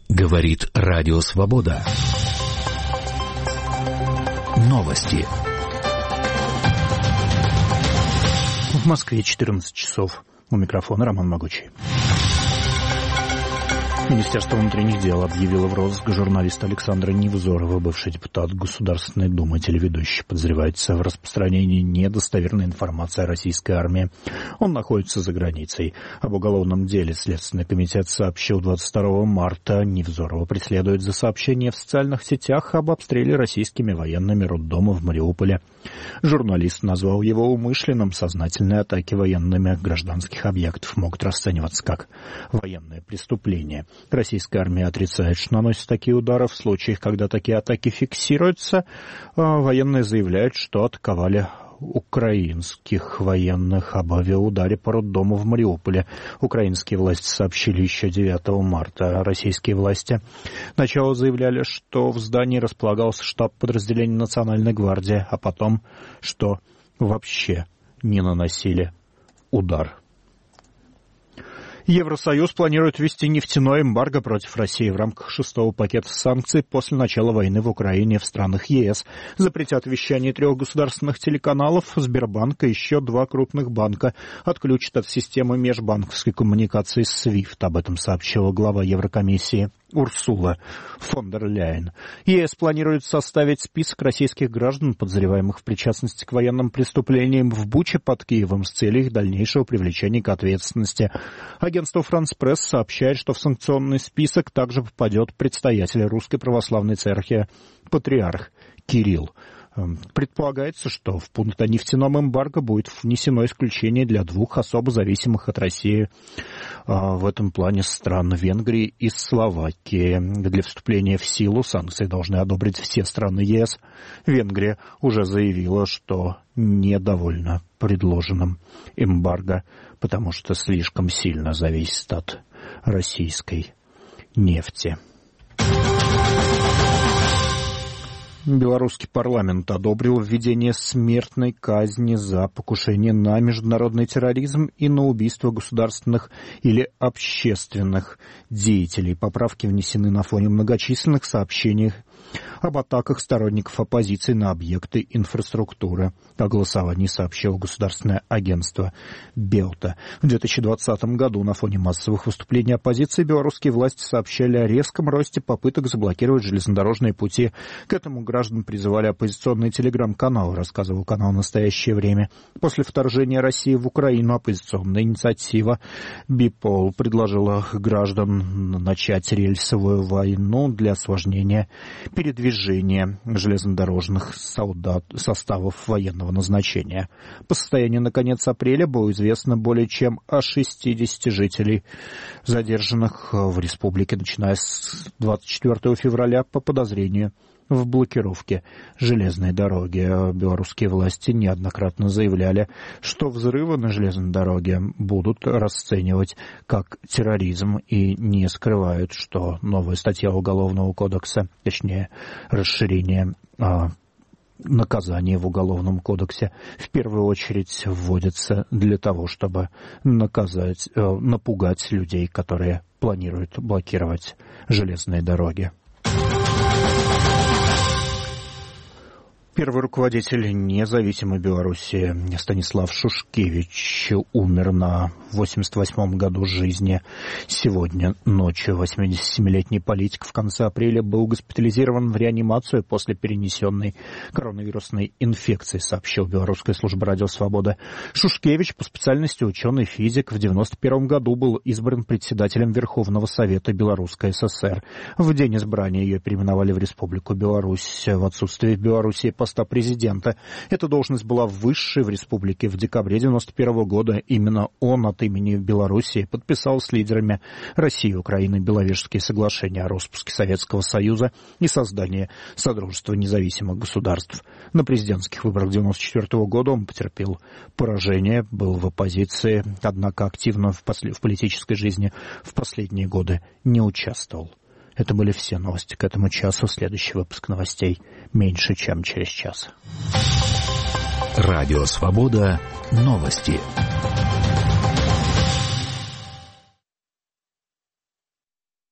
Говорит Радио Свобода. Новости. В Москве 14 часов. У микрофона Роман Могучий. Министерство внутренних дел объявило в розыск журналиста Александра Невзорова, бывший депутат Государственной Думы, телеведущий. Подозревается в распространении недостоверной информации о российской армии. Он находится за границей. Об уголовном деле Следственный комитет сообщил 22 марта. Невзорова преследует за сообщение в социальных сетях об обстреле российскими военными роддома в Мариуполе. Журналист назвал его умышленным. Сознательные атаки военными гражданских объектов могут расцениваться как военное преступление. Российская армия отрицает, что наносит такие удары. В случаях, когда такие атаки фиксируются, военные заявляют, что атаковали украинских военных об авиаударе по роддому в Мариуполе. Украинские власти сообщили еще 9 марта. Российские власти сначала заявляли, что в здании располагался штаб подразделения Национальной гвардии, а потом, что вообще не наносили удар. Евросоюз планирует ввести нефтяное эмбарго против России в рамках 6-го пакета санкций после начала войны в Украине в странах ЕС. Запретят вещание 3 государственных телеканалов, Сбербанка и еще 2 крупных банка. Отключат от системы межбанковской коммуникации SWIFT. Об этом сообщила глава Еврокомиссии Урсула фон дер Ляйен. ЕС планирует составить список российских граждан, подозреваемых в причастности к военным преступлениям в Буче под Киевом с целью их дальнейшего привлечения к ответственности. Агентство «Франс Пресс» сообщает, что в санкционный список также попадет предстоятель Русской Православной Церкви, патриарх Кирилл. Предполагается, что в пункт о нефтяном эмбарго будет внесено исключение для 2 особо зависимых от России в этом плане стран Венгрии и Словакии. Для вступления в силу санкции должны одобрить все страны ЕС. Венгрия уже заявила, что недовольна предложенным эмбарго, потому что слишком сильно зависит от российской нефти. Белорусский парламент одобрил введение смертной казни за покушение на международный терроризм и на убийство государственных или общественных деятелей. Поправки внесены на фоне многочисленных сообщений об атаках сторонников оппозиции на объекты инфраструктуры. О голосовании сообщило государственное агентство Белта. В 2020 году на фоне массовых выступлений оппозиции белорусские власти сообщали о резком росте попыток заблокировать железнодорожные пути. К этому граждан призывали оппозиционные телеграм-каналы, рассказывал канал «Настоящее время». После вторжения России в Украину оппозиционная инициатива Бипол предложила гражданам начать рельсовую войну для осложнения передвижения железнодорожных составов военного назначения. По состоянию на конец апреля было известно более чем о 60 жителей, задержанных в республике, начиная с 24 февраля по подозрению в блокировке железной дороги. Белорусские власти неоднократно заявляли, что взрывы на железной дороге будут расценивать как терроризм и не скрывают, что новая статья Уголовного кодекса, точнее расширение наказания в Уголовном кодексе, в первую очередь вводится для того, чтобы напугать людей, которые планируют блокировать железные дороги. Первый руководитель независимой Белоруссии Станислав Шушкевич умер на 88-м году жизни. Сегодня ночью 87-летний политик в конце апреля был госпитализирован в реанимацию после перенесенной коронавирусной инфекции, сообщил Белорусская служба «Радио Свобода». Шушкевич по специальности ученый-физик. В 91 году был избран председателем Верховного Совета Белорусской ССР. В день избрания ее переименовали в Республику Беларусь. В отсутствие в Белоруссии поста президента. Эта должность была высшей в республике. В декабре 1991 года именно он от имени Белоруссии подписал с лидерами России и Украины Беловежские соглашения о распуске Советского Союза и создании Содружества независимых государств. На президентских выборах 1994 года он потерпел поражение, был в оппозиции, однако активно в политической жизни в последние годы не участвовал. Это были все новости к этому часу. Следующий выпуск новостей меньше, чем через час. Радио Свобода. Новости.